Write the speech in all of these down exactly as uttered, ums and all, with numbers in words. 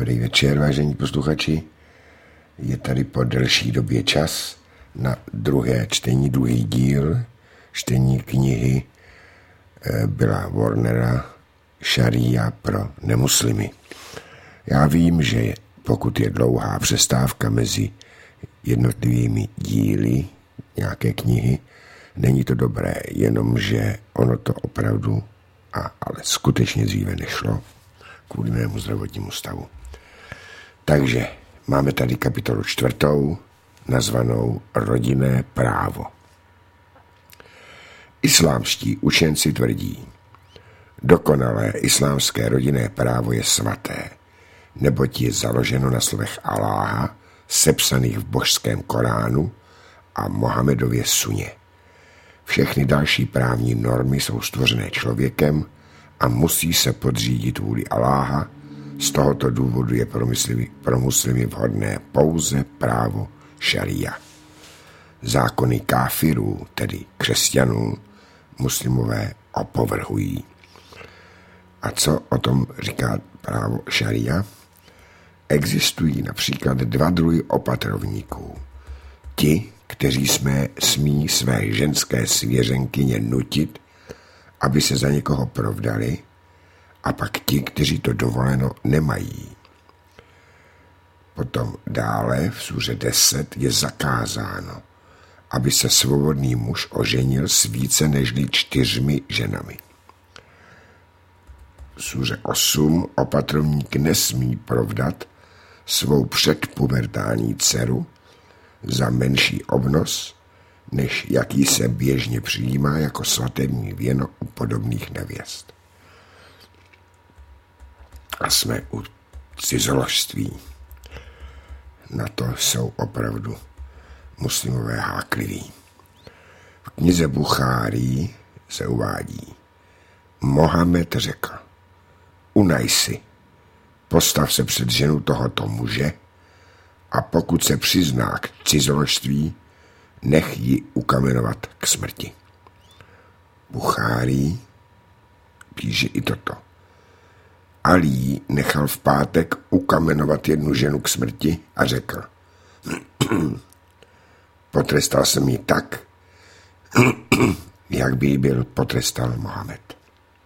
Dobrý večer, vážení posluchači. Je tady po delší době čas na druhé čtení, druhý díl čtení knihy Billa Warnera Šaría pro nemuslimy. Já vím, že pokud je dlouhá přestávka mezi jednotlivými díly nějaké knihy, není to dobré, jenomže ono to opravdu, a, ale skutečně dříve nešlo kvůli mému zdravotnímu stavu. Takže máme tady kapitolu čtvrtou, nazvanou Rodinné právo. Islámští učenci tvrdí, dokonalé islámské rodinné právo je svaté, neboť je založeno na slovech Aláha, sepsaných v božském Koránu a Mohamedově suně. Všechny další právní normy jsou stvořené člověkem a musí se podřídit vůli Aláha. Z tohoto důvodu je pro, muslimy, pro muslimy vhodné pouze právo šaría. Zákony káfirů, tedy křesťanů, muslimové opovrhují. A co o tom říká právo šaría? Existují například dva druhy opatrovníků. Ti, kteří jsme, smí své ženské svěřenkyně nutit, aby se za někoho provdali, a pak ti, kteří to dovoleno nemají. Potom dále v súře deset je zakázáno, aby se svobodný muž oženil s více nežli čtyřmi ženami. V súře osm opatrovník nesmí provdat svou předpubertální dceru za menší obnos, než jaký se běžně přijímá jako svatební věno u podobných nevěst. A jsme u cizoložství. Na to jsou opravdu muslimové hákliví. V knize Buchárí se uvádí, Mohamed řekl, unaj si, postav se před ženu tohoto muže a pokud se přizná k cizoložství, nech ji ukamenovat k smrti. Buchárí píše i toto. Alí nechal v pátek ukamenovat jednu ženu k smrti a řekl, potrestal jsem ji tak, jak by ji byl potrestal Mohamed.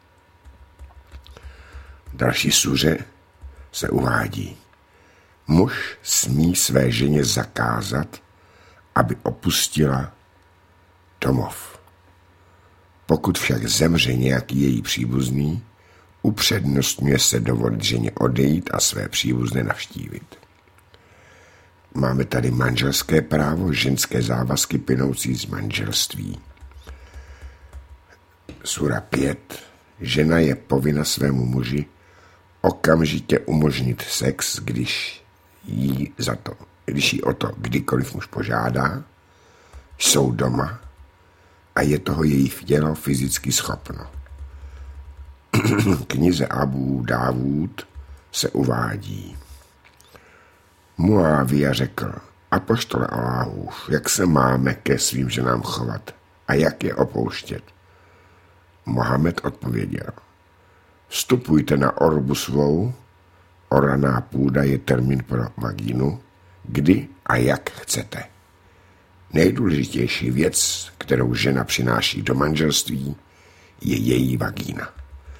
V další súře se uvádí, muž smí své ženě zakázat, aby opustila domov. Pokud však zemře nějaký její příbuzný, upřednostňuje se dovolit ženě odejít a své příbuzné navštívit. Máme tady manželské právo, ženské závazky plynoucí z manželství. Sura pět. Žena je povinna svému muži okamžitě umožnit sex, když jí za to, když jí o to kdykoliv muž požádá, jsou doma a je toho její tělo fyzicky schopno. V knize Abu Dávud se uvádí. Muávija řekl, apoštole Aláhův, jak se máme ke svým ženám chovat a jak je opouštět? Mohamed odpověděl, vstupujte na orbu svou, oraná půda je termín pro vagínu, kdy a jak chcete. Nejdůležitější věc, kterou žena přináší do manželství, je její vagína.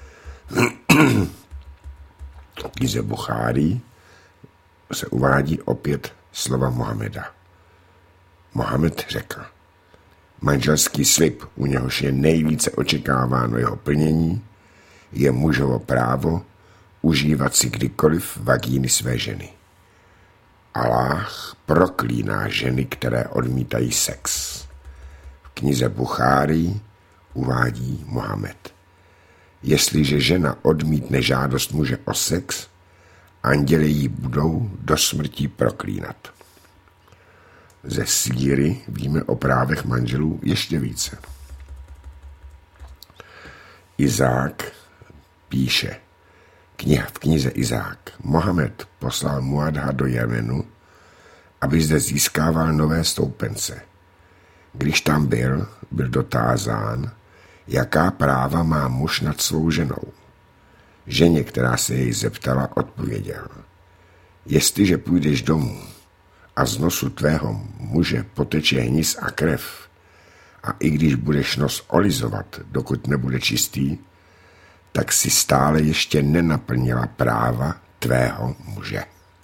V knize Buchárí se uvádí opět slova Mohameda. Mohamed řekl, manželský slib, u něhož je nejvíce očekáváno jeho plnění, je mužovo právo užívat si kdykoliv vagíny své ženy. Aláh proklíná ženy, které odmítají sex. V knize Buchárí uvádí Mohamed. Jestliže žena odmítne žádost muže o sex, anděli ji budou do smrti proklínat. Ze síry víme o právech manželů ještě více. Izák píše kniha v knize Izák. Mohamed poslal Muadha do Jemenu, aby zde získával nové stoupence. Když tam byl, byl dotázán, jaká práva má muž nad svou ženou. Ženě, která se jej zeptala, odpověděl. Jestliže půjdeš domů a z nosu tvého muže poteče hnis a krev, a i když budeš nos olizovat, dokud nebude čistý, tak si stále ještě nenaplnila práva tvého muže.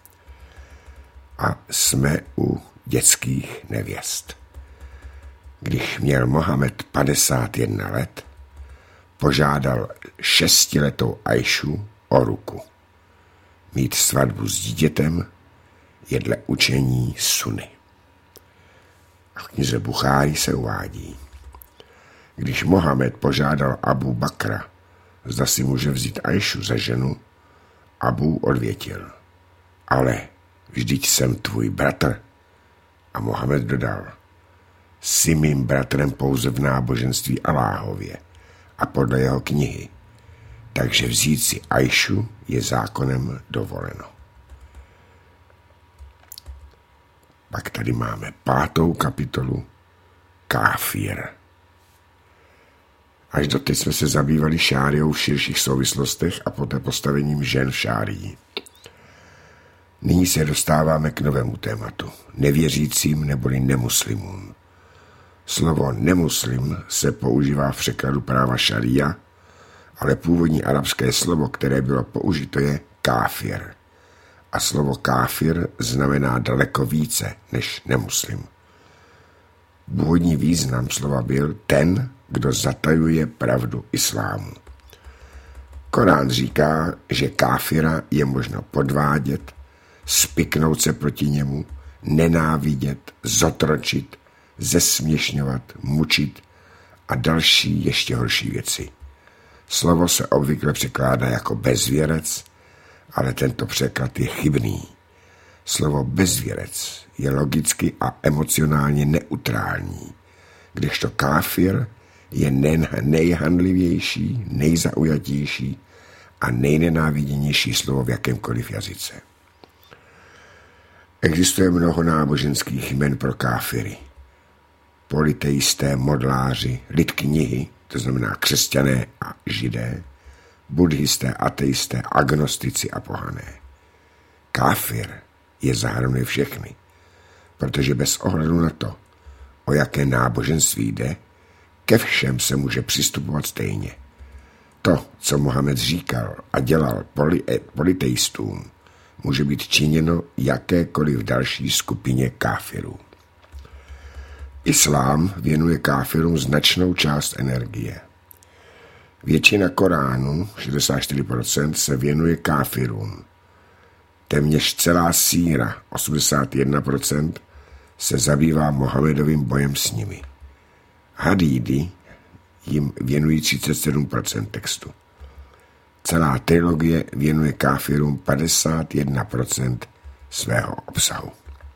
A jsme u dětských nevěst. Když měl Mohamed padesát jedna let, požádal šestiletou Ajšu o ruku. Mít svatbu s dítětem je dle učení Sunny. A v knize Buchári se uvádí: když Mohamed požádal Abu Bakra, zda si může vzít Ajšu za ženu, Abu odvětil: ale vždyť jsem tvůj bratr. A Mohamed dodal: jsi mým bratrem pouze v náboženství Alláhově a podle jeho knihy, takže vzít si Ajšu je zákonem dovoleno. Pak tady máme pátou kapitolu Káfir. Až doteď jsme se zabývali šáriou v širších souvislostech a poté postavením žen v šárii. Nyní se dostáváme k novému tématu. Nevěřícím neboli nemuslimům. Slovo nemuslim se používá v překladu práva šaria, ale původní arabské slovo, které bylo použito, je káfir. A slovo káfir znamená daleko více než nemuslim. Původní význam slova byl ten, kdo zatajuje pravdu islámu. Korán říká, že káfira je možno podvádět, spiknout se proti němu, nenávidět, zotročit, zesměšňovat, mučit a další ještě horší věci. Slovo se obvykle překládá jako bezvěrec, ale tento překlad je chybný. Slovo bezvěrec je logicky a emocionálně neutrální, kdežto káfir je nejhanlivější, nejzaujatější a nejnenáviděnější slovo v jakémkoliv jazyce. Existuje mnoho náboženských jmen pro káfiry. Politeisté, modláři, lid knihy, to znamená křesťané a židé, buddhisté, ateisté, agnostici a pohané. Káfir je zahrnuje všechny, protože bez ohledu na to, o jaké náboženství jde, ke všem se může přistupovat stejně. To, co Mohamed říkal a dělal politeistům, může být činěno jakékoliv další skupině káfirů. Islám věnuje káfirům značnou část energie. Většina Koránu, šedesát čtyři procent, se věnuje káfirům. Téměř celá síra, osmdesát jedna procent, se zabývá Mohamedovým bojem s nimi. Hadídy jim věnují třicet sedm procent textu. Celá trilogie věnuje káfirům padesát jedna procent svého obsahu.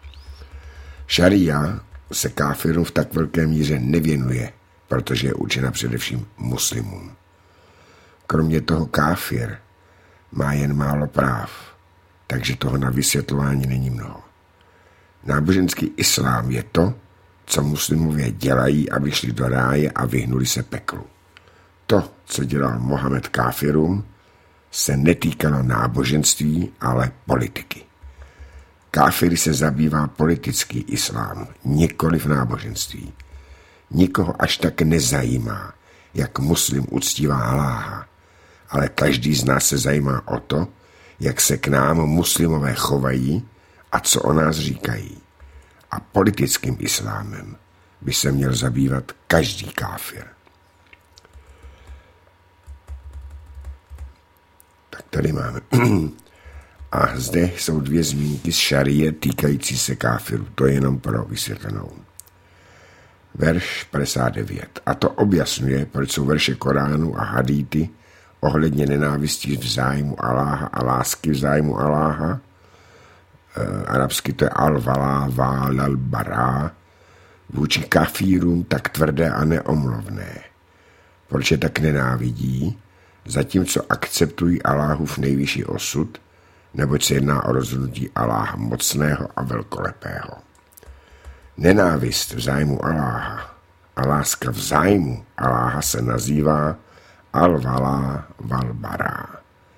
Šaria se káfirům v tak velké míře nevěnuje, protože je určena především muslimům. Kromě toho káfir má jen málo práv, takže toho na vysvětlování není mnoho. Náboženský islám je to, co muslimové dělají, aby šli do ráje a vyhnuli se peklu. To, co dělal Mohamed káfirům, se netýkalo náboženství, ale politiky. Káfiry se zabývá politický islám, nikoliv náboženství. Nikoho až tak nezajímá, jak muslim uctívá Alláha, ale každý z nás se zajímá o to, jak se k nám muslimové chovají a co o nás říkají. A politickým islámem by se měl zabývat každý káfir. Tak tady máme. A zde jsou dvě zmínky z šarie týkající se káfirů. To je jenom pro vysvětlenou. Verš padesát devět. A to objasňuje, proč jsou verše Koránu a hadíty ohledně nenávistí v zájmu Alláha a lásky v zájmu Alláha. E, arabsky to je al-valá, vál-al-bará. Vůči kafírům tak tvrdé a neomlovné. Proč je tak nenávidí? Zatímco akceptují Alláhův nejvyšší osud, neboť se jedná o rozhodnutí Alláha mocného a velkolepého. Nenávist v zájmu Alláha a láska v zájmu Alláha se nazývá al-valá val-bará.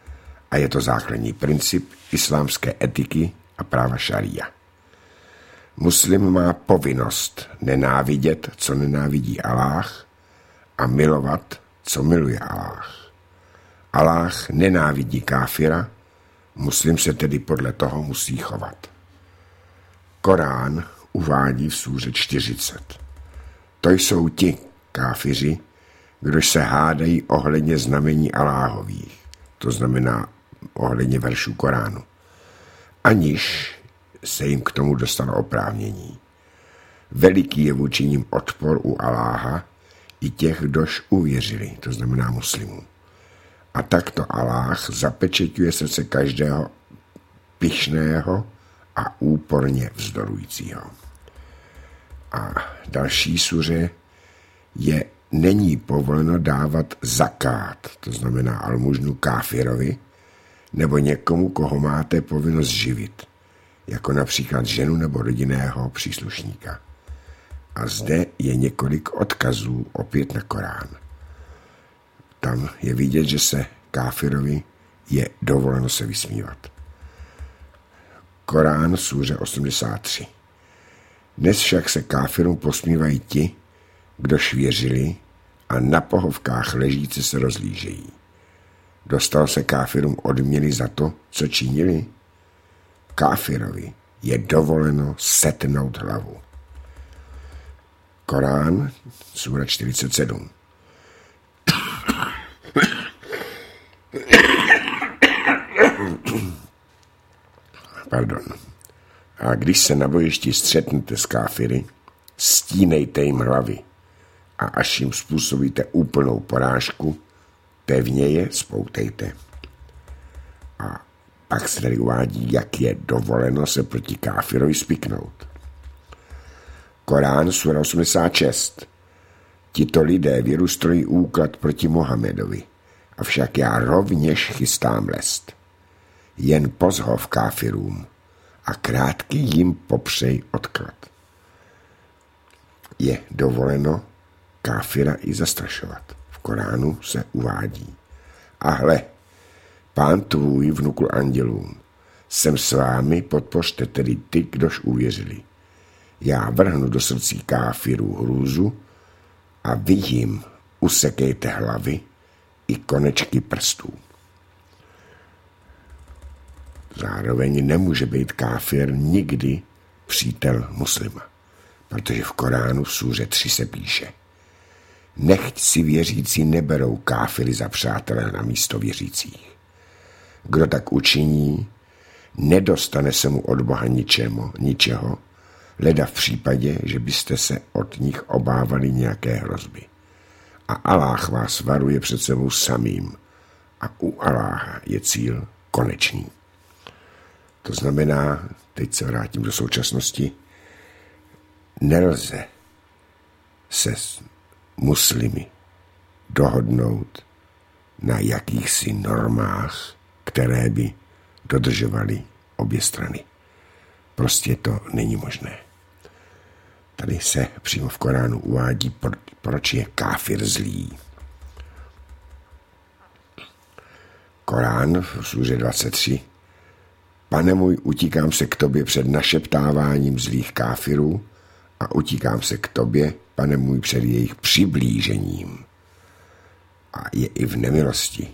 a je to základní princip islámské etiky a práva šaría. Muslim má povinnost nenávidět, co nenávidí Aláh, a milovat, co miluje Aláh. Aláh nenávidí káfira, muslim se tedy podle toho musí chovat. Korán uvádí v súře čtyřicet. To jsou ti káfiři, kdož se hádají ohledně znamení Aláhových, to znamená ohledně veršů Koránu, aniž se jim k tomu dostalo oprávnění. Veliký je vůči nim odpor u Aláha i těch, kdož uvěřili, to znamená muslimů. A takto Aláh zapečeťuje srdce každého pyšného a úporně vzdorujícího. A další súře je: není povoleno dávat zakát, to znamená almužnu, káfirovi nebo někomu, koho máte povinnost živit, jako například ženu nebo rodinného příslušníka. A zde je několik odkazů opět na Korán. Tam je vidět, že se káfirovi je dovoleno se vysmívat. Korán, súře osmdesát tři. Dnes však se káfirům posmívají ti, kdož věřili a na pohovkách ležíci se rozlížejí. Dostal se káfirům odměny za to, co činili? Káfirovi je dovoleno setnout hlavu. Korán, súra čtyřicet sedm. Pardon. A když se na bojišti střetnete s káfiry, stínejte jim hlavy a až jim způsobíte úplnou porážku, pevně je spoutejte. A pak se tady uvádí, jak je dovoleno se proti káfirovi spiknout. Korán, súra osmdesát šest. Tito lidé vyrůstrojí úklad proti Mohamedovi, avšak já rovněž chystám lest. Jen pozhov káfirům a krátký jim popřej odklad. Je dovoleno káfira i zastrašovat. V Koránu se uvádí: a hle, Pán tvůj vnukl andělům, jsem s vámi, podpořte tedy ty, kdož uvěřili. Já vrhnu do srdcí káfirů hrůzu a vy jim usekejte hlavy i konečky prstů. Zároveň nemůže být káfir nikdy přítel muslima, protože v Koránu v súře tři se píše: nechť si věřící neberou káfiry za přátelé na místo věřících. Kdo tak učiní, nedostane se mu od Boha ničemu, ničeho, leda v případě, že byste se od nich obávali nějaké hrozby. A Aláh vás varuje před sebou samým a u Aláha je cíl konečný. To znamená, teď se vrátím do současnosti, nelze se s muslimy dohodnout na jakýchsi normách, které by dodržovaly obě strany. Prostě to není možné. Tady se přímo v Koránu uvádí, proč je káfir zlý. Korán v súře dvacet tři. Pane můj, utíkám se k tobě před našeptáváním zlých káfirů a utíkám se k tobě, pane můj, před jejich přiblížením. A je i v nemilosti.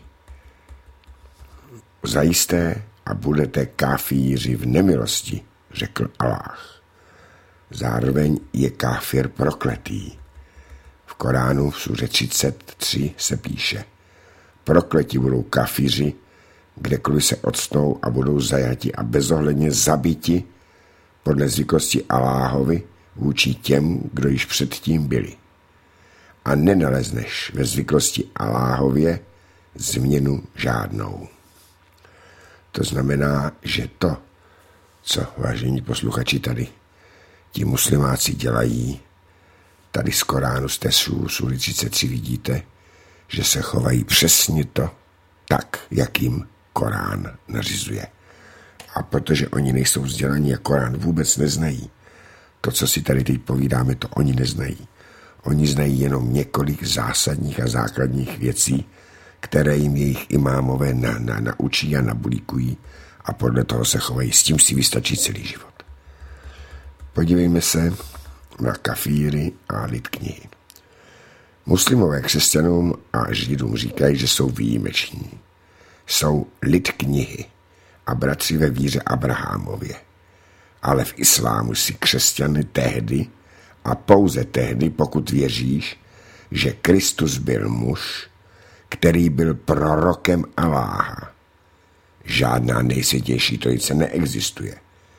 Zajisté a budete káfíři v nemilosti, řekl Aláh. Zároveň je káfir prokletý. V Koránu v súře třicet tři se píše: prokleti budou kafíři, kdekoliv se odstnou a budou zajati a bezohledně zabiti podle zvyklosti Aláhovi vůči těm, kdo již předtím byli. A nenalezneš ve zvyklosti Aláhově změnu žádnou. To znamená, že to, co, vážení posluchači, tady ti muslimáci dělají, tady z Koránu, z té súry třicet tři vidíte, že se chovají přesně to tak, jak jim Korán nařizuje. A protože oni nejsou vzdělaní a Korán vůbec neznají, to, co si tady teď povídáme, to oni neznají. Oni znají jenom několik zásadních a základních věcí, které jim jejich imámové na, na, naučí a nabulíkují a podle toho se chovají. S tím si vystačí celý život. Podívejme se na kafíry a lid knihy. Muslimové křesťanům a židům říkají, že jsou výjimeční. Jsou lid knihy a bratři ve víře Abrahamově. Ale v islámu si křesťany tehdy a pouze tehdy, pokud věříš, že Kristus byl muž, který byl prorokem Aláha. Žádná nejsvětější trojice neexistuje.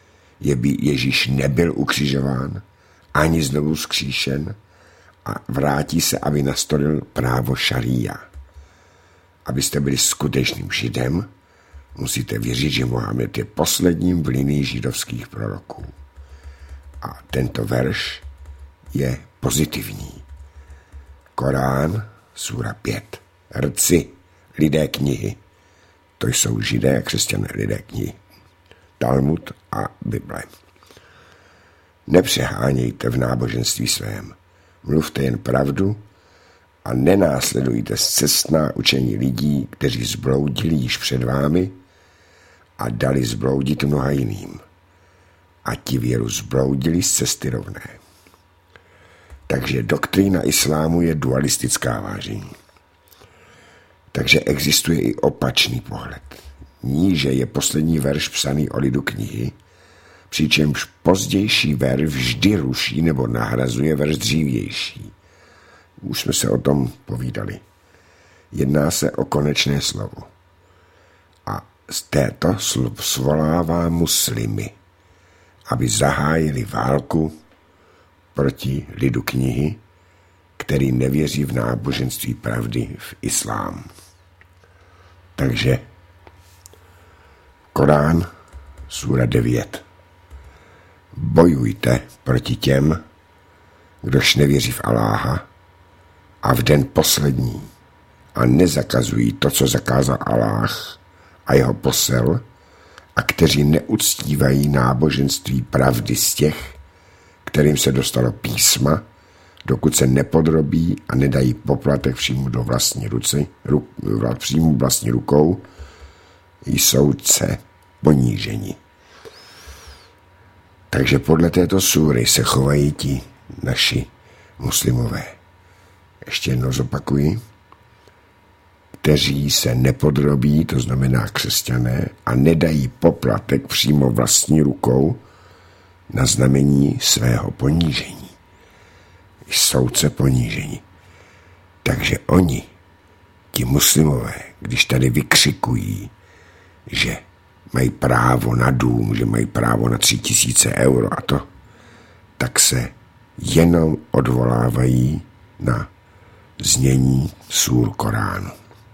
Ježíš nebyl ukřižován, ani znovu vzkříšen a vrátí se, aby nastolil právo šaría. Abyste byli skutečným židem, musíte věřit, že Mohamed je posledním v linii židovských proroků. A tento verš je pozitivní. Korán, sura pět. Rci, lidé knihy. To jsou židé a křesťané lidé knihy. Talmud a Bible. Nepřehánějte v náboženství svém. Mluvte jen pravdu a nenásledujte scestná učení lidí, kteří zbloudili již před vámi a dali zbloudit mnoha jiným. A ti věru zbloudili z cesty rovné. Takže doktrína islámu je dualistická, vážení. Takže existuje i opačný pohled. Níže je poslední verš psaný o lidu knihy, přičemž pozdější verš vždy ruší nebo nahrazuje verš dřívější. Už jsme se o tom povídali. Jedná se o konečné slovo. A z této slov svolává muslimy, aby zahájili válku proti lidu knihy, který nevěří v náboženství pravdy v islám. Takže Korán, sura devět. Bojujte proti těm, kdož nevěří v Aláha a v den poslední a nezakazují to, co zakázal Aláh a jeho posel a kteří neuctívají náboženství pravdy z těch, kterým se dostalo písma, dokud se nepodrobí a nedají poplatek přímo do vlastní ruci, ru, přímo vlastní rukou, jsou se poníženi. Takže podle této súry se chovají ti naši muslimové. Ještě jednou zopakuji. Kteří se nepodrobí, to znamená křesťané, a nedají poplatek přímo vlastní rukou na znamení svého ponížení. Jsou se poníženi. Takže oni, ti muslimové, když tady vykřikují, že mají právo na dům, že mají právo na tři tisíce euro a to, tak se jenom odvolávají na znění súr Koránu.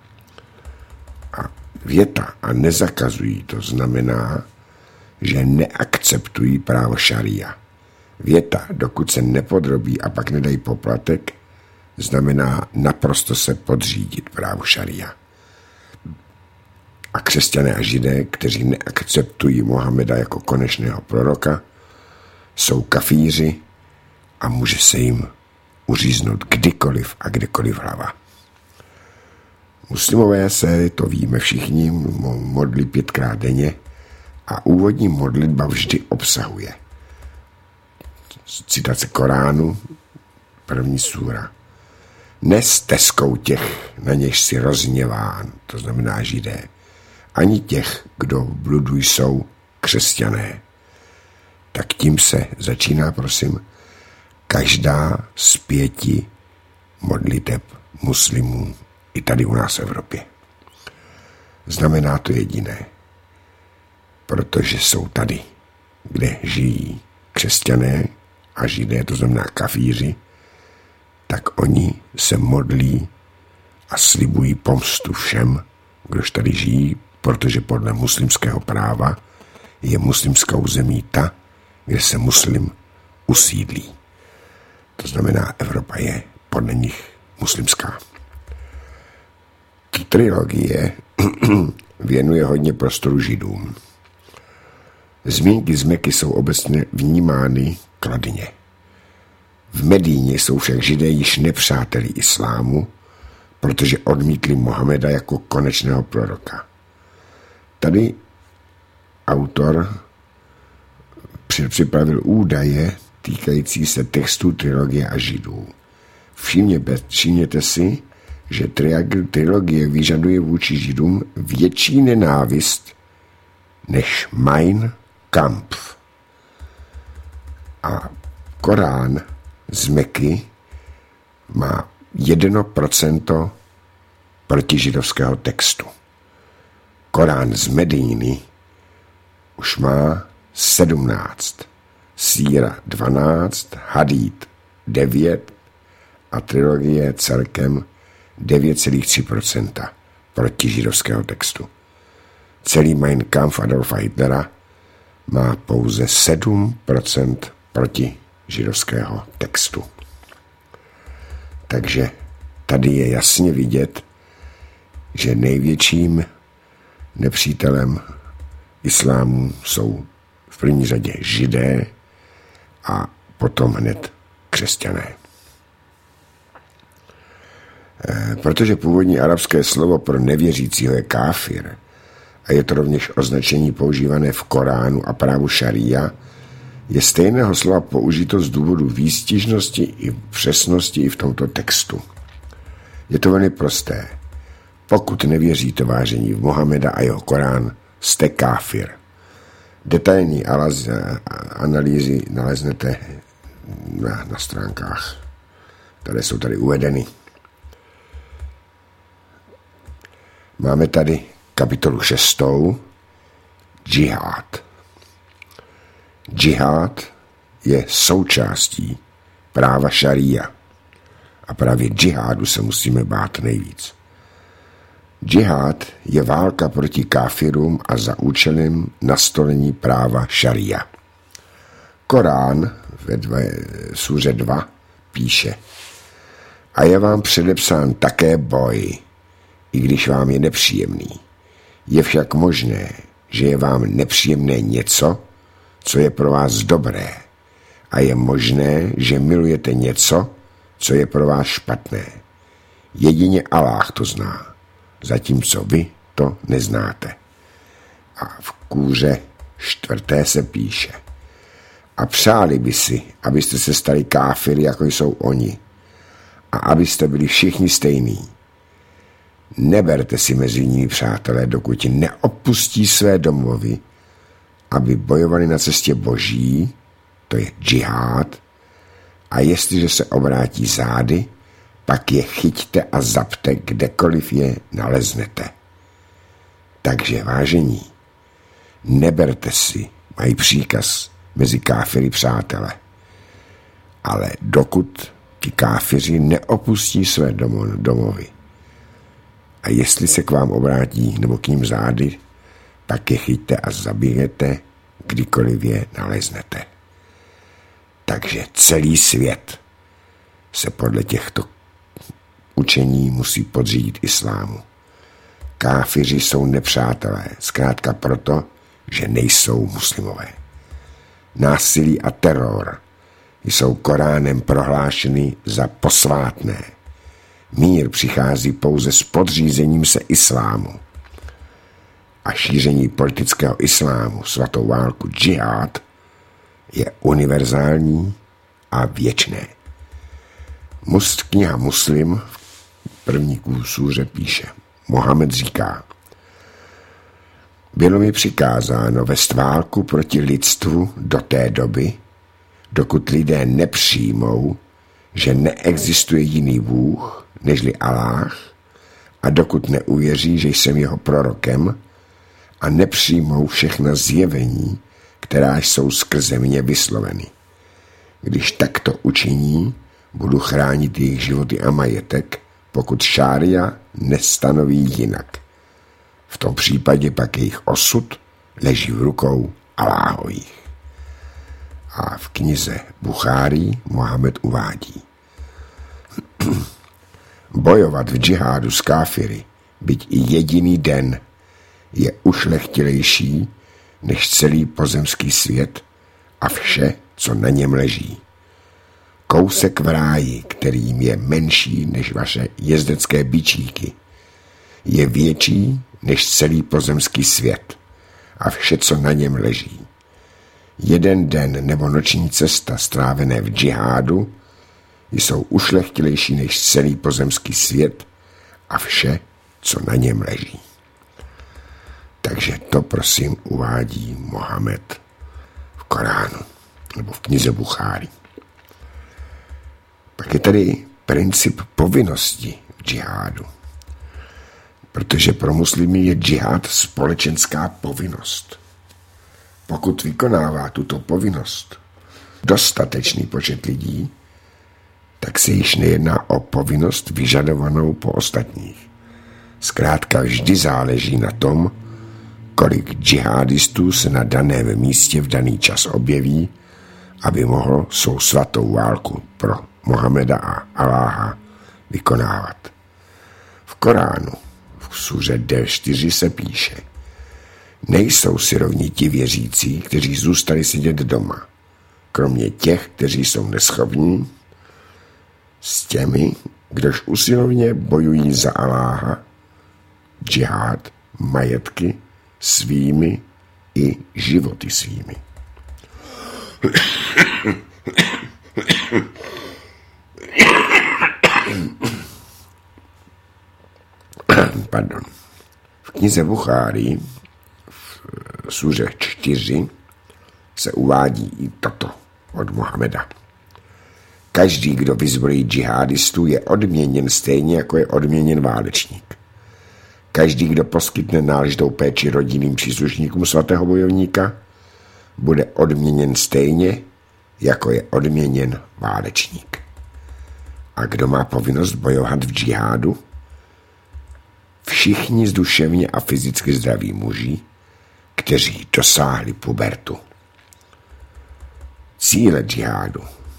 A věta a nezakazují, to znamená, že neakceptují právo šaria. Věta, dokud se nepodrobí a pak nedají poplatek, znamená naprosto se podřídit právu šaria. A křesťané a židé, kteří neakceptují Mohameda jako konečného proroka, jsou kafíři a může se jim uříznout kdykoliv a kdekoliv hlava. Muslimové se, to víme všichni, modlí pětkrát denně a úvodní modlitba vždy obsahuje citace Koránu, první súra. Nesteskou těch, na něž si rozhněván, to znamená židé, ani těch, kdo v bludu jsou křesťané. Tak tím se začíná, prosím, každá z pěti modliteb muslimů i tady u nás v Evropě. Znamená to jediné, protože jsou tady, kde žijí křesťané a židé, to znamená kafíři, tak oni se modlí a slibují pomstu všem, kdož tady žijí, protože podle muslimského práva je muslimskou zemí ta, kde se muslim usídlí. To znamená, Evropa je podle nich muslimská. Trilogie věnuje hodně prostoru židům. Zmínky z Meky jsou obecně vnímány kladně. V Medíně jsou však židé již nepřáteli islámu, protože odmítli Mohameda jako konečného proroka. Tady autor připravil údaje týkající se textů trilogie a židů. Všimněte si, že trilogie vyžaduje vůči židům větší nenávist než Mein Kampf. A Korán z Meky má jedno procento protižidovského textu. Korán z Medíny už má sedmnáct, síra dvanáct, hadít devět a trilogie celkem devět celá tři procenta protižidovského textu. Celý Mein Kampf Adolfa Hitlera má pouze sedm procent protižidovského textu. Takže tady je jasně vidět, že největším nepřítelem islámu jsou v první řadě židé a potom hned křesťané. E, protože původní arabské slovo pro nevěřícího je káfir a je to rovněž označení používané v Koránu a právu šaría, je stejného slova použito z důvodu výstižnosti i přesnosti i v tomto textu. Je to velmi prosté. Pokud nevěříte vážení v Mohameda a jeho Korán, jste káfir. Detailní analýzy naleznete na, na stránkách, které jsou tady uvedeny. Máme tady kapitolu šestou, džihad. Džihad je součástí práva šaría a právě džihádu se musíme bát nejvíc. Džihad je válka proti káfirům a za účelem nastolení práva šaría. Korán ve dve, súře dva píše: a je vám předepsán také boj, i když vám je nepříjemný. Je však možné, že je vám nepříjemné něco, co je pro vás dobré, a je možné, že milujete něco, co je pro vás špatné. Jedině Aláh to zná, zatímco vy to neznáte. A v kůře čtvrté se píše: a přáli by si, abyste se stali káfiry, jako jsou oni, a abyste byli všichni stejní. Neberte si mezi nimi přátelé, dokud neopustí své domovy, aby bojovali na cestě boží, to je džihad, a jestliže se obrátí zády, pak je chyťte a zapte, kdekoliv je naleznete. Takže vážení, neberte si, mají příkaz mezi káfiry přátele, ale dokud ti káfiři neopustí své domovy a jestli se k vám obrátí nebo k ním zády, pak je chyťte a zabijete, kdykoliv je naleznete. Takže celý svět se podle těchto učení musí podřídit islámu. Káfiři jsou nepřátelé, zkrátka proto, že nejsou muslimové. Násilí a teror jsou Koránem prohlášeny za posvátné. Mír přichází pouze s podřízením se islámu. A šíření politického islámu, svatou válku džihad, je univerzální a věčné. Must, kniha Muslim v první súře píše: Mohamed říká: bylo mi přikázáno vést válku proti lidstvu do té doby, dokud lidé nepřijmou, že neexistuje jiný Bůh nežli Aláh, a dokud neuvěří, že jsem jeho prorokem, a nepřijmou všechna zjevení, která jsou skrze mě vysloveny. Když takto učiní, budu chránit jejich životy a majetek, pokud šária nestanoví jinak. V tom případě pak jejich osud leží v rukou Aláhových. A v knize Buchárí Mohamed uvádí: bojovat v džihádu s káfiry, byť i jediný den, je ušlechtilejší než celý pozemský svět a vše, co na něm leží. kousek v ráji, kterým je menší než vaše jezdecké bičíky, je větší než celý pozemský svět a vše, co na něm leží. Jeden den nebo noční cesta strávené v džihádu jsou ušlechtilejší než celý pozemský svět a vše, co na něm leží. Takže to prosím uvádí Mohamed v Koránu nebo v knize Buchári. Pak je tady princip povinnosti v džihádu. Protože pro muslimy je džihád společenská povinnost. Pokud vykonává tuto povinnost dostatečný počet lidí, tak se již nejedná o povinnost vyžadovanou po ostatních. Zkrátka vždy záleží na tom, kolik džihadistů se na daném místě v daný čas objeví, aby mohl svou svatou válku pro Mohameda a Aláha vykonávat. V Koránu v súře D čtyři se píše: nejsou si rovni ti věřící, kteří zůstali sedět doma, kromě těch, kteří jsou neschopní, s těmi, kdož usilovně bojují za Aláha, džihád, majetky svými i životy svými. Pardon. V knize Buchári v súře čtyři se uvádí i toto od Mohameda. Každý, kdo vyzbrojí džihadistů, je odměněn stejně, jako je odměněn válečník. Každý, kdo poskytne náležitou péči rodinným příslušníkům svatého bojovníka, bude odměněn stejně, jako je odměněn válečník. A kdo má povinnost bojovat v džihádu? Všichni duševně a fyzicky zdraví muži, kteří dosáhli pubertu. Cíle džihádu.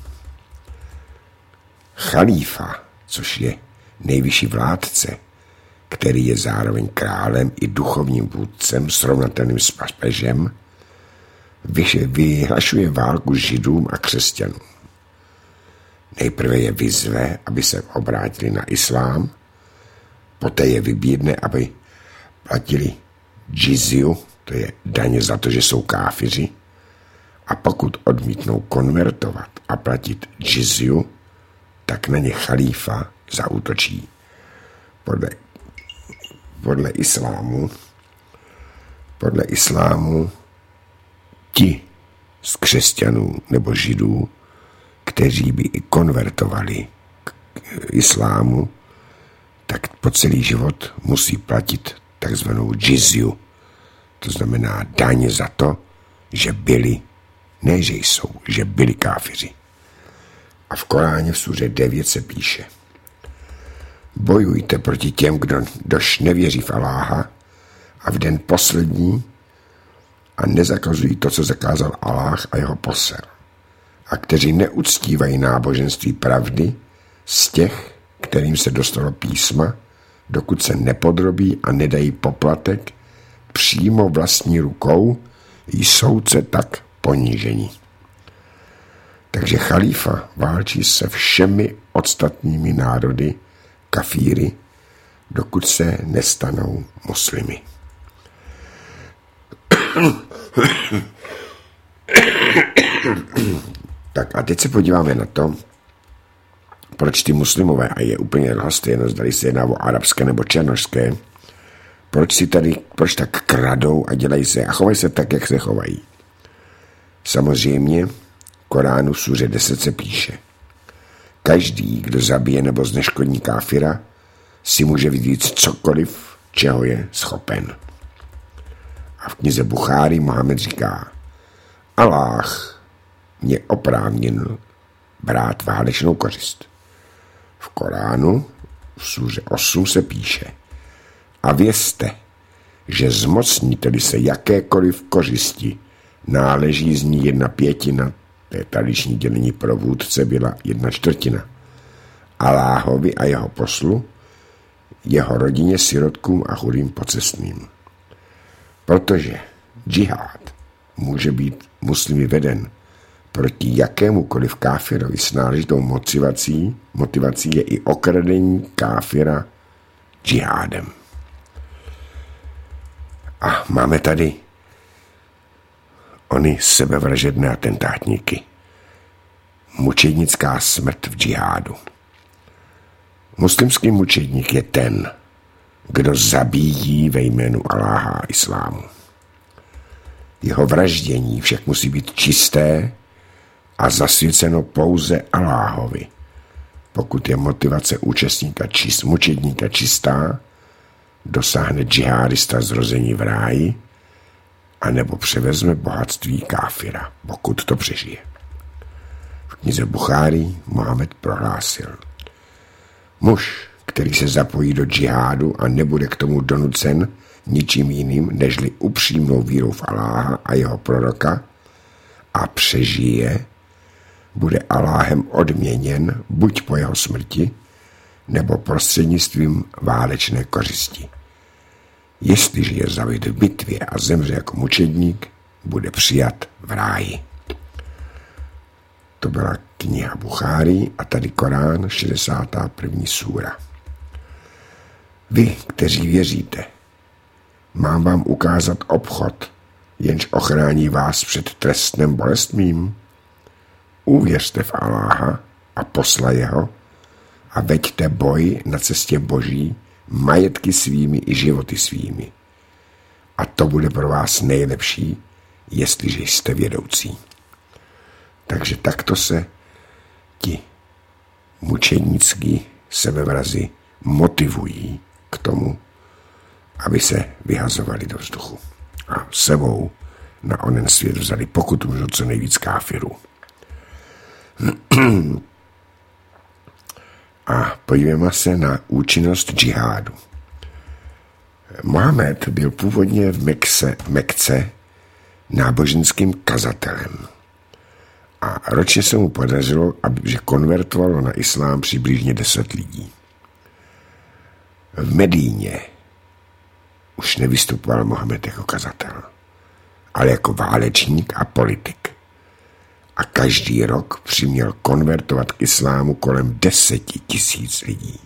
Chalífa, což je nejvyšší vládce, který je zároveň králem i duchovním vůdcem srovnatelným s papežem, vyhlašuje válku židům a křesťanům. Nejprve je vyzve, aby se obrátili na islám, poté je vybídne, aby platili džizju, to je daně za to, že jsou káfiři, a pokud odmítnou konvertovat a platit džizju, tak na ně chalífa zaútočí. Podle, podle islámu podle islámu ti z křesťanů nebo židů, kteří by i konvertovali k islámu, tak po celý život musí platit takzvanou džizju. To znamená daně za to, že byli, ne že jsou, že byli káfiři. A v Koráně v súře devět se píše: bojujte proti těm, kdo dož nevěří v Aláha a v den poslední a nezakazují to, co zakázal Aláh a jeho posel, a kteří neuctívají náboženství pravdy z těch, kterým se dostalo písma, dokud se nepodrobí a nedají poplatek přímo vlastní rukou, jsou se tak ponížení. Takže chalífa válčí se všemi ostatními národy kafíry, dokud se nestanou muslimy. Tak a teď se podíváme na to, proč ty muslimové, a je úplně lhostejno, zdali se jedná o arabské nebo černošské, proč si tady, proč tak kradou a dělají se a chovají se tak, jak se chovají. Samozřejmě Koránu v súře deset se píše: každý, kdo zabije nebo zneškodní káfira, si může vyříct cokoliv, čeho je schopen. A v knize Buchári Mohamed říká: Aláh mě oprávnil brát válečnou kořist. V Koránu v súře osm se píše: a vězte, že zmocníte-li se jakékoliv kořisti, náleží z ní jedna pětina, to je tradiční dělení pro vůdce, byla jedna čtvrtina, Aláhovi a jeho poslu, jeho rodině, sirotkům a chudým pocestným. Protože džihád může být muslimy veden proti jakémukoliv káfirovi s náležitou motivací, motivací je i okradení káfira džihádem. A máme tady ony sebevražedné atentátníky. Mučednická smrt v džihádu. Muslimský mučedník je ten, kdo zabíjí ve jménu Aláha a islámu. Jeho vraždění však musí být čisté a zasvěceno pouze Aláhovi. Pokud je motivace účastníka čist, mučedníka čistá, dosáhne džihádista zrození v ráji anebo převezme bohatství káfira, pokud to přežije. V knize Buchárí Mohamed prohlásil: muž, který se zapojí do džihádu a nebude k tomu donucen ničím jiným, nežli upřímnou vírou v Aláha a jeho proroka a přežije, bude Aláhem odměněn buď po jeho smrti, nebo prostřednictvím válečné kořisti. Jestliže je zabit v bitvě a zemře jako mučedník, bude přijat v ráji. To byla kniha Buchárí a tady Korán, šedesátá první súra. Vy, kteří věříte, mám vám ukázat obchod, jenž ochrání vás před trestnem bolestným? Uvěřte v Aláha a posla jeho a veďte boj na cestě Boží majetky svými i životy svými. A to bude pro vás nejlepší, jestliže jste vědoucí. Takže takto se ti mučednický sebevrazi motivují k tomu, aby se vyhazovali do vzduchu a sebou na onen svět vzali pokud můžou co nejvíc káfirů. A podívejme se na účinnost džihádu. Mohamed byl původně v Mekse, Mekce náboženským kazatelem. A ročně se mu podařilo, že konvertovalo na islám přibližně deset lidí. V Medíně už nevystupoval Mohamed jako kazatel, ale jako válečník a politik. A každý rok přiměl konvertovat k islámu kolem deseti tisíc lidí.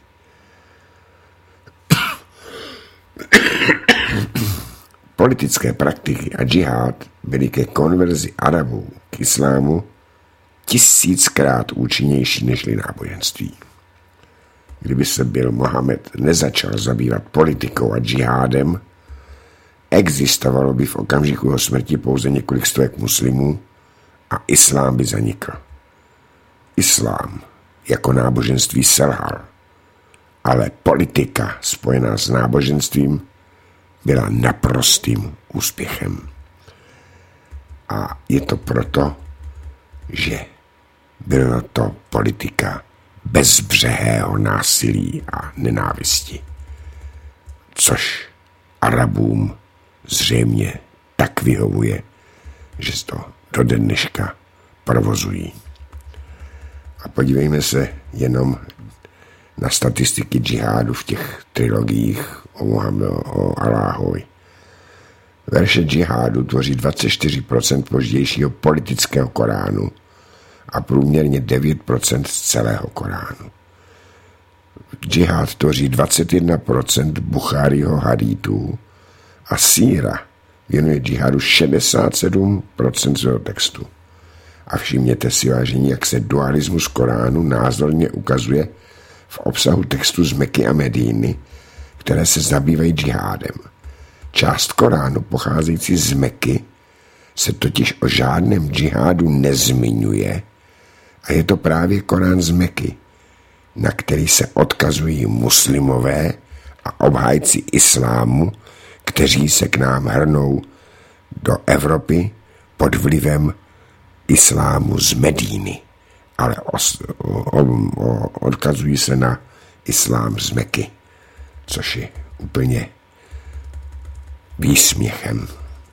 Politické praktiky a džihad byly ke konverzi Arabů k islámu tisíckrát účinnější nežli náboženství. Kdyby se byl Mohamed nezačal zabývat politikou a džihádem, existovalo by v okamžiku jeho smrti pouze několik stovek muslimů a islám by zanikl. Islám jako náboženství selhal, ale politika spojená s náboženstvím byla naprostým úspěchem. A je to proto, že byla to politika bezbřehého násilí a nenávisti, což Arabům zřejmě tak vyhovuje, že to do dneška provozují. A podívejme se jenom na statistiky džihádu v těch trilogiích o, Muhammedu, o Aláhovi. Verše džihádu tvoří dvacet čtyři procent pozdějšího politického Koránu a průměrně devět procent z celého Koránu. Džihád tvoří dvacet jedna procent Buchárího hadítů a síra věnuje džihádu šedesát sedm procent svého textu. A všimněte si, vážení, jak se dualismus Koránu názorně ukazuje v obsahu textu z Meky a Medíny, které se zabývají džihádem. Část Koránu pocházející z Meky se totiž o žádném džihádu nezmiňuje a je to právě Korán z Meky, na který se odkazují muslimové a obhájci islámu, kteří se k nám hrnou do Evropy pod vlivem islámu z Medíny, ale os, o, o, odkazují se na islám z Meky, což je úplně výsměchem.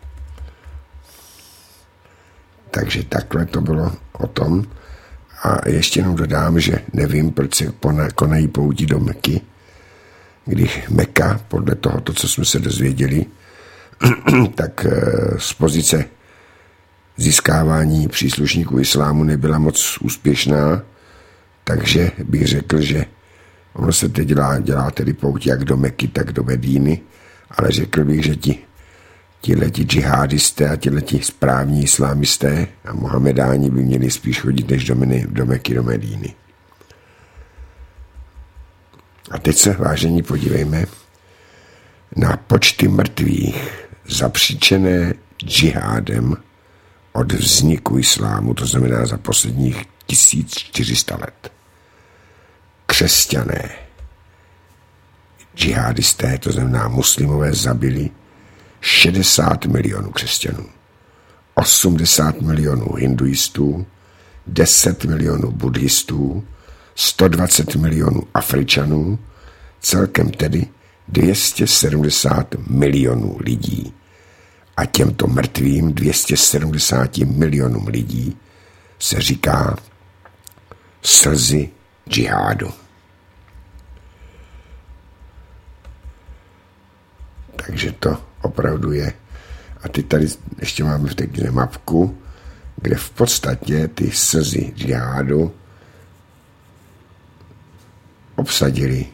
Takže takhle to bylo o tom. A ještě jenom dodám, že nevím, proč se konají pouti do Meky, když Meka, podle tohoto, co jsme se dozvěděli, tak z pozice získávání příslušníků islámu nebyla moc úspěšná, takže bych řekl, že ono se teď dělá, dělá tedy pouť jak do Meky, tak do Medíny, ale řekl bych, že ti tihleti džihadisté a tihleti správní islámisté a mohamedáni by měli spíš chodit než do, meny, do Meky, do Medíny. A teď se, vážení, podívejme na počty mrtvých zapříčené džihádem od vzniku islámu, to znamená za posledních tisíc čtyři sta let. Křesťané, džihadisté, to znamená muslimové, zabili šedesát milionů křesťanů, osmdesát milionů hinduistů, deset milionů buddhistů, sto dvacet milionů Afričanů, celkem tedy dvě stě sedmdesát milionů lidí. A těmto mrtvým dvě stě sedmdesát milionům lidí se říká slzy džihádu. Takže to opravdu je. A teď tady ještě máme v té knize mapku, kde v podstatě ty slzy džihádu obsadili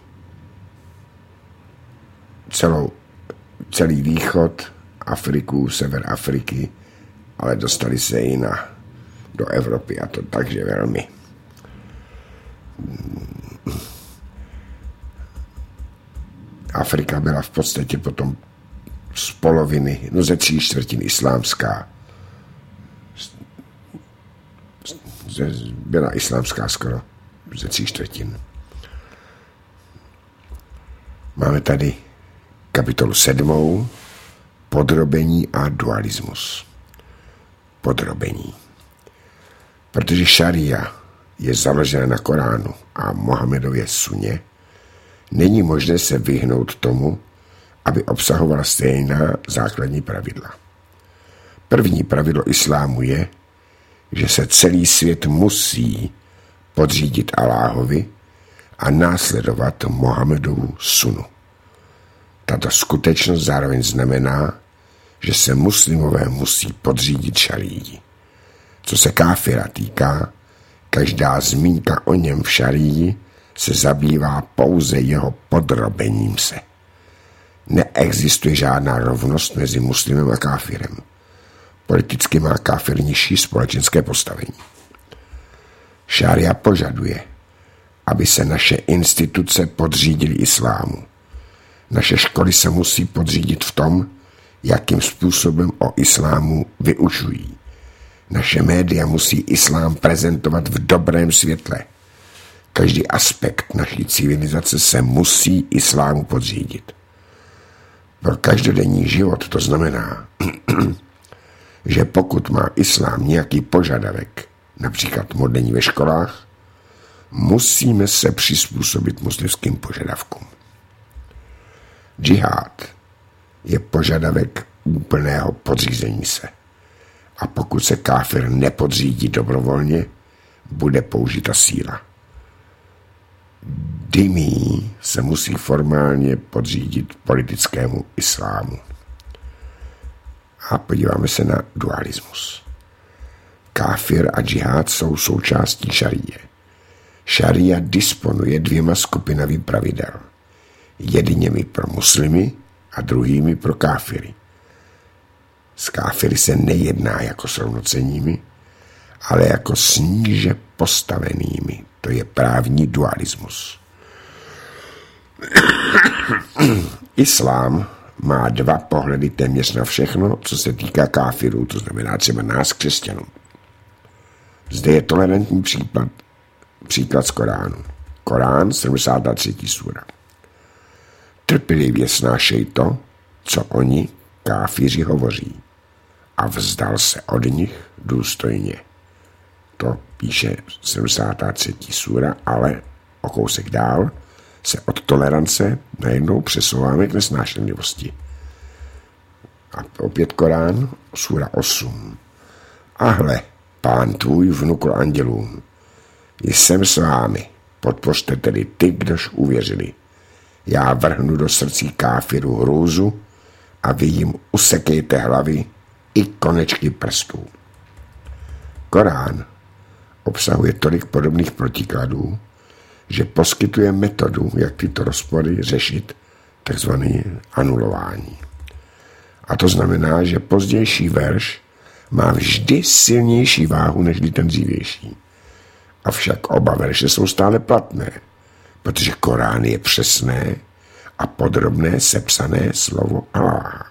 celou, celý východ, Afriku, sever Afriky, ale dostali se i na, do Evropy, a to takže velmi. Afrika byla v podstatě potom z poloviny, no ze tří čtvrtin islámská. Byla islámská skoro ze tří čtvrtin. Máme tady kapitolu sedmou, podrobení a dualismus. Podrobení. Protože šaria je založena na Koránu a Mohamedově suně, není možné se vyhnout tomu, aby obsahovala stejná základní pravidla. První pravidlo islámu je, že se celý svět musí podřídit Alláhovi a následovat Mohamedovu sunu. Tato skutečnost zároveň znamená, že se muslimové musí podřídit šaríi. Co se káfira týká, každá zmínka o něm v šaríi se zabývá pouze jeho podrobením se. Neexistuje žádná rovnost mezi muslimem a káfirem. Politicky má káfir nižší společenské postavení. Šaria požaduje, aby se naše instituce podřídily islámu. Naše školy se musí podřídit v tom, jakým způsobem o islámu vyučují. Naše média musí islám prezentovat v dobrém světle. Každý aspekt naší civilizace se musí islámu podřídit. Pro každodenní život to znamená, že pokud má islám nějaký požadavek, například modlení ve školách, musíme se přizpůsobit muslimským požadavkům. Džihad je požadavek úplného podřízení se. A pokud se káfir nepodřídí dobrovolně, bude použita síla. Dhimmi se musí formálně podřídit politickému islámu. A podíváme se na dualismus. Káfir a džihad jsou součástí šaríje. Šaria disponuje dvěma skupinami pravidel. Jedněmi pro muslimy a druhými pro káfiry. S káfiry se nejedná jako s rovnocennými, ale jako s níže postavenými. To je právní dualismus. Islám má dva pohledy téměř na všechno, co se týká káfirů, to znamená třeba nás, křesťanů. Zde je tolerantní příklad, příklad z Koránu. Korán, sedmdesátá třetí sura. Trpělivě snášej to, co oni, káfiři, hovoří, a vzdal se od nich důstojně. To píše sedmdesátá třetí sura, ale o kousek dál se od tolerance najednou přesouváme k nesnášenlivosti. A opět Korán, sura osm. A hle, Pán tvůj vnukl andělům. Jsem s vámi, podpořte tedy ty, kdož uvěřili. Já vrhnu do srdcí káfiru hrůzu a vy jim usekejte hlavy i konečky prstů. Korán obsahuje tolik podobných protikladů, že poskytuje metodu, jak tyto rozpory řešit, takzvané anulování. A to znamená, že pozdější verš má vždy silnější váhu než ten dřívější. Avšak oba verše jsou stále platné, protože Korán je přesné a podrobné sepsané slovo Alláha.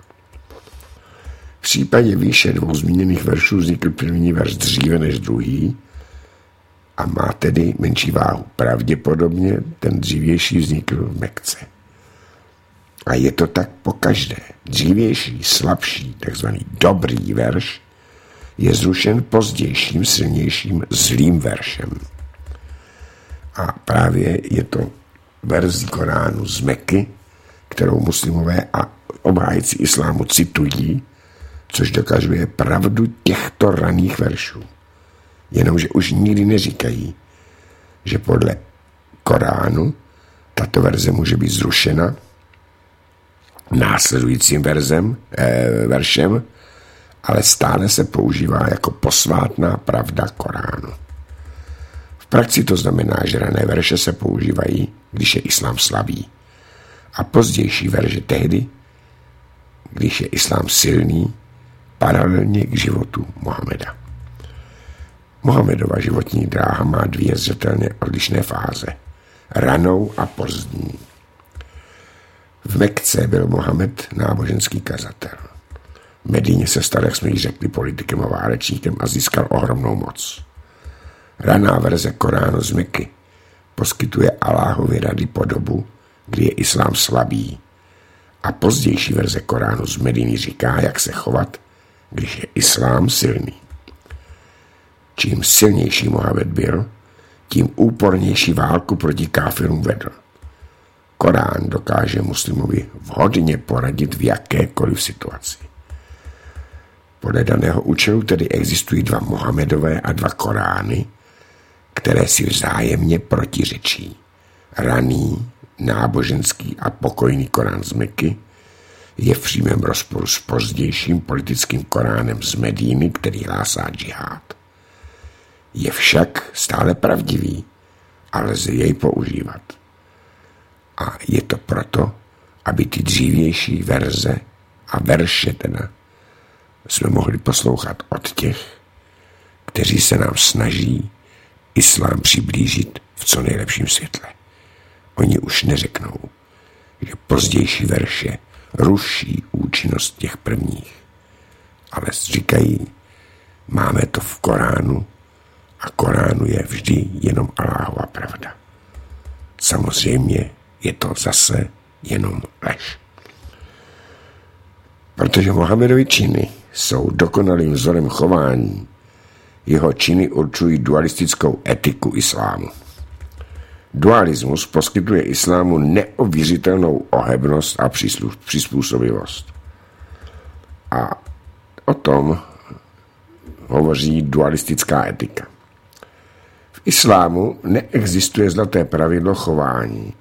V případě výše dvou zmíněných veršů vznikl první verš dříve než druhý a má tedy menší váhu. Pravděpodobně ten dřívější vznikl v Mekce. A je to tak po každé. Dřívější, slabší, takzvaný dobrý verš je zrušen pozdějším, silnějším, zlým veršem. A právě je to verzí Koránu z Meky, kterou muslimové a obhájci islámu citují, což dokazuje pravdu těchto raných veršů. Jenomže už nikdy neříkají, že podle Koránu tato verze může být zrušena následujícím verzem, eh, veršem, ale stále se používá jako posvátná pravda Koránu. V praxi to znamená, že rané verše se používají, když je islám slabý, a pozdější verše tehdy, když je islám silný, paralelně k životu Mohameda. Mohamedova životní dráha má dvě zřetelně odlišné fáze. Ranou a pozdní. V Mekce byl Mohamed náboženský kazatel. V Medíně se stal, jak jsme ji řekli, politikem a válečníkem a získal ohromnou moc. Raná verze Koránu z Meky poskytuje Alláhovi rady po dobu, kdy je islám slabý, a pozdější verze Koránu z Medíny říká, jak se chovat, když je islám silný. Čím silnější Mohamed byl, tím úpornější válku proti káfirům vedl. Korán dokáže muslimovi vhodně poradit v jakékoliv situaci. Podle daného účelu tedy existují dva Mohamedové a dva Korány, které si vzájemně protiřečí. Raný, náboženský a pokojný Korán z Meky je v přímém rozporu s pozdějším politickým Koránem z Medíny, který hlásá džihád. Je však stále pravdivý a lze jej používat. A je to proto, aby ty dřívější verze a verše teda jsme mohli poslouchat od těch, kteří se nám snaží islám přiblížit v co nejlepším světle. Oni už neřeknou, že pozdější verše ruší účinnost těch prvních, ale říkají, máme to v Koránu a Koránu je vždy jenom Alláhova pravda. Samozřejmě je to zase jenom lež. Protože Mohamedovi činy jsou dokonalým vzorem chování, jeho činy určují dualistickou etiku islámu. Dualismus poskytuje islámu neověřitelnou ohebnost a přizpůsobivost. A o tom hovoří dualistická etika. V islámu neexistuje zlaté pravidlo chování.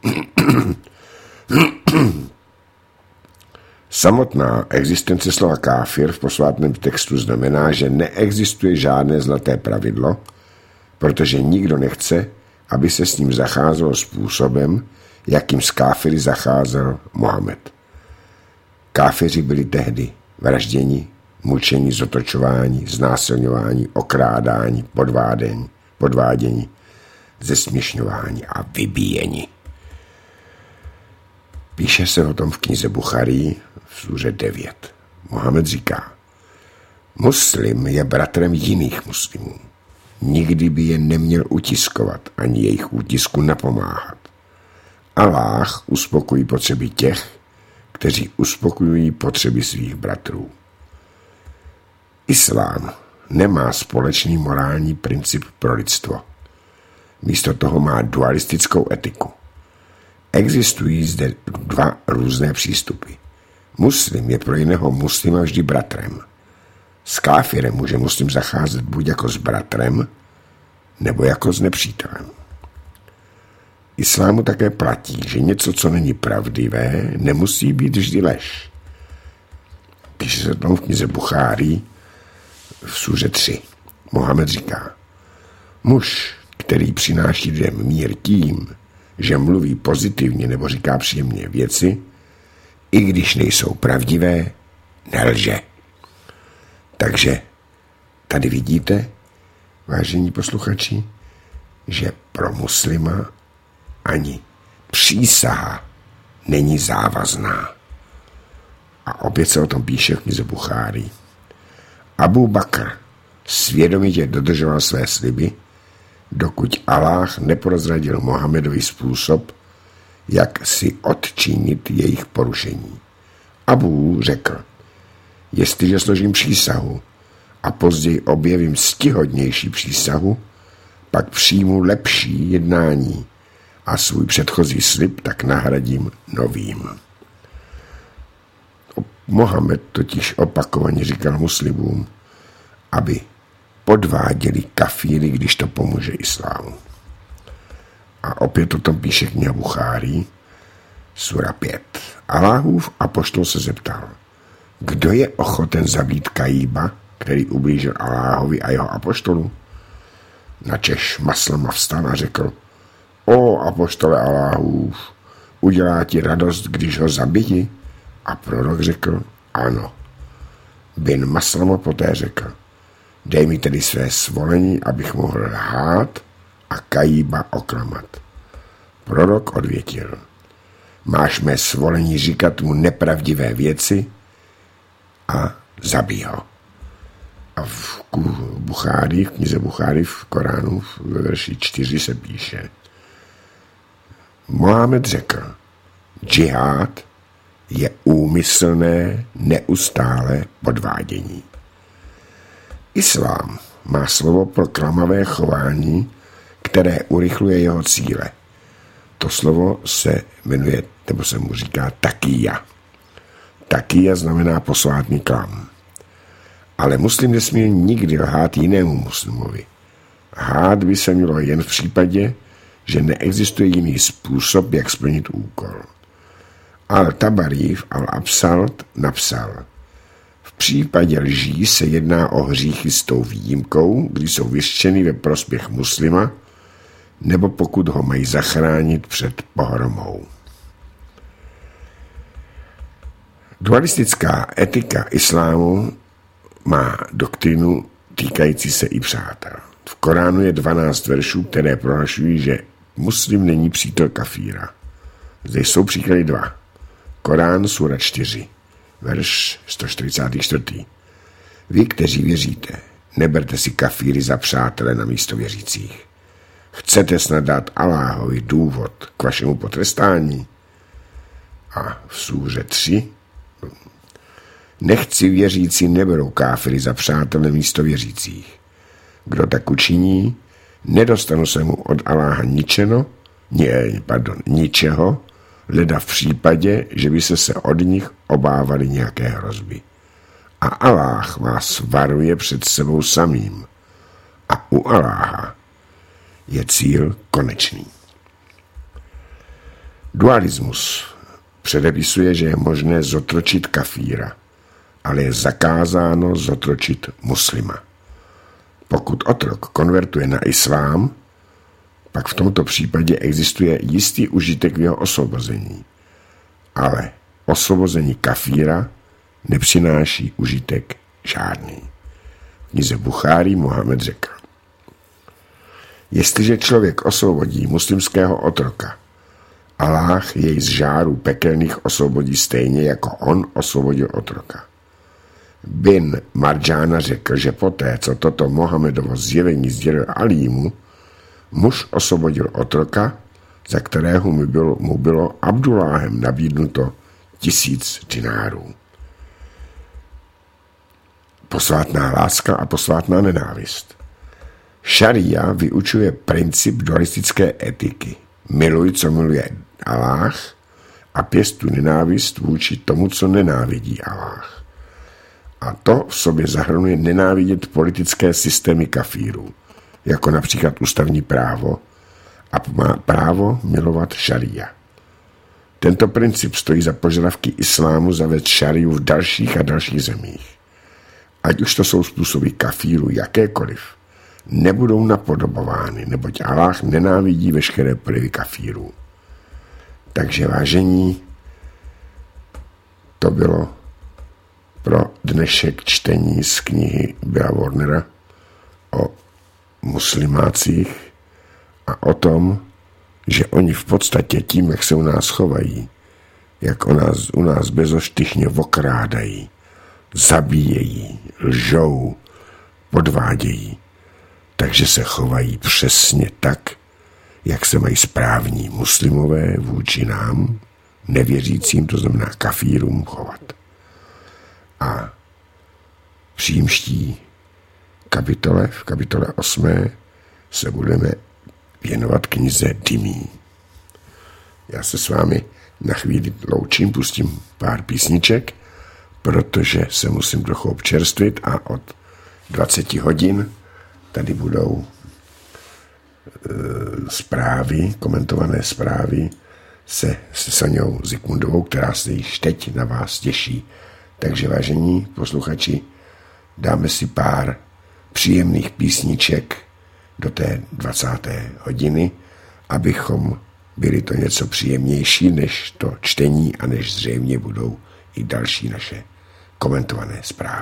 Samotná existence slova káfir v posvátném textu znamená, že neexistuje žádné zlaté pravidlo, protože nikdo nechce, aby se s ním zacházelo způsobem, jakým s káfiry zacházel Mohamed. Káfiři byli tehdy vražděni, mučení, zotročování, znásilňování, okrádání, podvádění, podvádění, zesměšňování a vybíjení. Píše se o tom v knize Bucharí v súře devět. Mohamed říká, muslim je bratrem jiných muslimů. Nikdy by je neměl utiskovat, ani jejich útisku napomáhat. Alláh uspokojí potřeby těch, kteří uspokojují potřeby svých bratrů. Islám nemá společný morální princip pro lidstvo. Místo toho má dualistickou etiku. Existují zde dva různé přístupy. Muslim je pro jiného muslima vždy bratrem. S káfirem může muslim zacházet buď jako s bratrem, nebo jako s nepřítelem. Islámu také platí, že něco, co není pravdivé, nemusí být vždy lež. Píše se tam v knize Buchárí v súře tři. Mohamed říká, muž, který přináší lidem mír tím, že mluví pozitivně nebo říká příjemně věci, i když nejsou pravdivé, nelže. Takže tady vidíte, vážení posluchači, že pro muslima ani přísaha není závazná. A opět se o tom píše v knize Buchárí. Abu Bakr svědomitě dodržoval své sliby, dokud Aláh neprozradil Mohamedovi způsob, jak si odčinit jejich porušení. Abu řekl, jestliže složím přísahu a později objevím stihodnější přísahu, pak přijmu lepší jednání a svůj předchozí slib tak nahradím novým. Mohamed totiž opakovaně říkal muslimům, aby podváděli kafíry, když to pomůže islámu. A opět o tom píše kniha Buchárí, sura pět. Aláhův apoštol se zeptal, kdo je ochoten zabít Kajíba, který ublížil Aláhovi a jeho apoštolu? Načež Maslama vstal a řekl, o apoštole Aláhův, udělá ti radost, když ho zabiji? A prorok řekl, ano. Bin Maslama poté řekl, dej mi tedy své svolení, abych mohl lhát a Kajíba oklamat. Prorok odvětil, máš mé svolení říkat mu nepravdivé věci a zabij ho. A v Buchárí, v knize Buchárí v Koránu ve verši čtyři se píše, Mohamed řekl, džihád je úmyslné, neustálé podvádění. Islám má slovo pro klamavé chování, které urychluje jeho cíle. To slovo se jmenuje, nebo se mu říká takýja. Takýja znamená posvátný klam. Ale muslim nesmí nikdy lhát jinému muslimovi. Lhát by se mělo jen v případě, že neexistuje jiný způsob, jak splnit úkol. Al-Tabari v Al-Absalt napsal, v případě lží se jedná o hříchy s tou výjimkou, kdy jsou vyřčeny ve prospěch muslima, nebo pokud ho mají zachránit před pohromou. Dualistická etika islámu má doktrínu týkající se i přátel. V Koránu je dvanáct veršů, které prohlašují, že muslim není přítel kafíra. Zde jsou příklady dva. Korán, sura čtyři, verš sto čtyřicátý čtvrtý. Vy, kteří věříte, neberte si kafíry za přátele na místo věřících. Chcete snad dát Aláhovi důvod k vašemu potrestání? A v súře tři. Nechci věřící neberou káfiry za přátele místo věřících. Kdo tak učiní, nedostanu se mu od Aláha ničeno, ne, pardon, ničeho, leda v případě, že by se se od nich obávali nějaké hrozby. A Aláh vás varuje před sebou samým. A u Aláha je cíl konečný. Dualismus předepisuje, že je možné zotročit kafíra, ale je zakázáno zotročit muslima. Pokud otrok konvertuje na islám, pak v tomto případě existuje jistý užitek v jeho osvobození. Ale osvobození kafíra nepřináší užitek žádný. V knize Buchárí Mohamed řekl, jestliže člověk osvobodí muslimského otroka, Aláh jej z žáru pekelných osvobodí stejně, jako on osvobodil otroka. Bin Marjana řekl, že poté, co toto Mohamedovo zjevení sdělil Alímu, muž osvobodil otroka, za kterého mu bylo, mu bylo Abdulláhem nabídnuto tisíc dinárů. Posvátná láska a posvátná nenávist. Šaria vyučuje princip dualistické etiky. Miluj, co miluje Aláh, a pěstuj nenávist vůči tomu, co nenávidí Aláh. A to v sobě zahrnuje nenávidět politické systémy kafírů, jako například ústavní právo a má právo milovat šaria. Tento princip stojí za požadavky islámu zavést šariu v dalších a dalších zemích. Ať už to jsou způsoby kafíru jakékoliv, nebudou napodobovány, neboť Allah nenávidí veškeré projevy kafírů. Takže vážení, to bylo pro dnešek čtení z knihy Billa Warnera o muslimácích a o tom, že oni v podstatě tím, jak se u nás chovají, jak u nás, u nás bezoštychně okrádají, zabíjejí, lžou, podvádějí, takže se chovají přesně tak, jak se mají správní muslimové vůči nám, nevěřícím, to znamená kafírům, chovat. A v příští kapitole, v kapitole osmé, se budeme věnovat knize Dimí. Já se s vámi na chvíli loučím, pustím pár písniček, protože se musím trochu občerstvit a od dvacet hodin tady budou e, zprávy, komentované zprávy se, se Soňou Zikmundovou, která se již teď na vás těší. Takže vážení posluchači, dáme si pár příjemných písniček do té dvacáté hodiny, abychom byli to něco příjemnější než to čtení a než zřejmě budou i další naše komentované zprávy.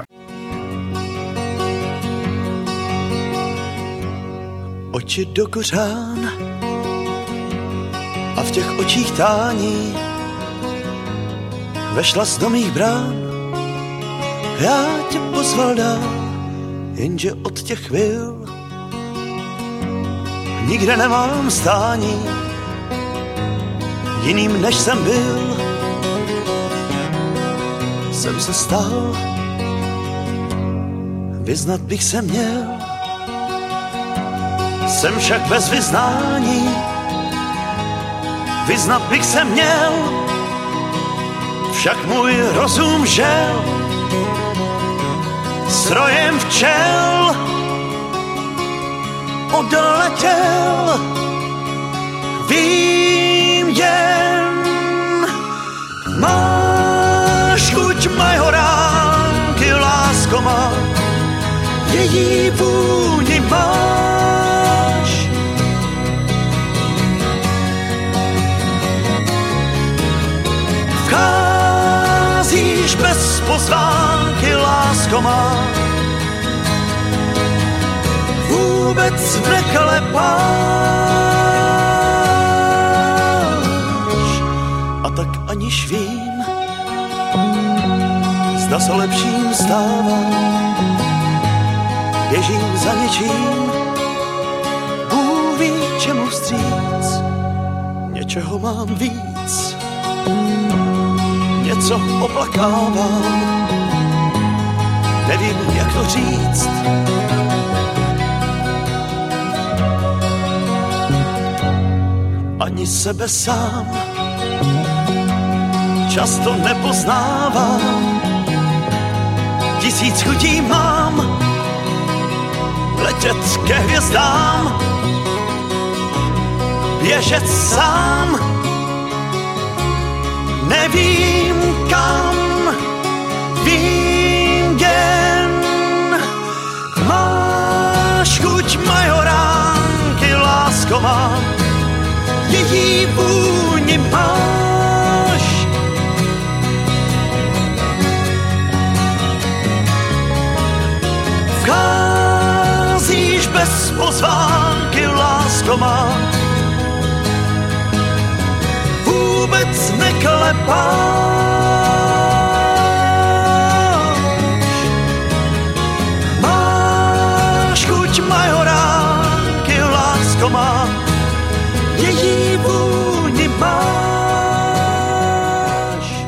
Oči do kořán a v těch očích tání vešla z do mých brán. Já tě pozval dál, jenže od těch chvil nikde nemám stání, jiným než jsem byl, jsem se stal, vyznat bych se měl, jsem však bez vyznání, vyznat bych se měl, však můj rozum žel strojem včel odletěl. Vím jen, máš chuť majoránky, lásko má, její vůni máš. Vcházíš bez pozvánky, lásko má, vůbec neklepáš. A tak aniž vím, zda se lepším stává, běžím za něčím, Bůh ví čemu vstříc, něčeho mám víc, něco oplakávám, nevím jak to říct. Ani sebe sám často nepoznávám, tisíc chutí mám letět ke hvězdám, běžet sám, nevím kam, vím jen, máš chuť majoránky, lásko má, její vůni máš. Vcházíš bez pozvánky, lásko má, vůbec neklepáš. Máš chuť majoránky, lásko má, její vůni máš.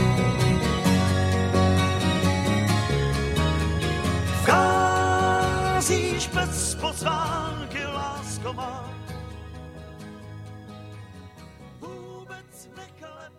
Vcházíš bez pozvánky, lásko má, vůbec neklepáš.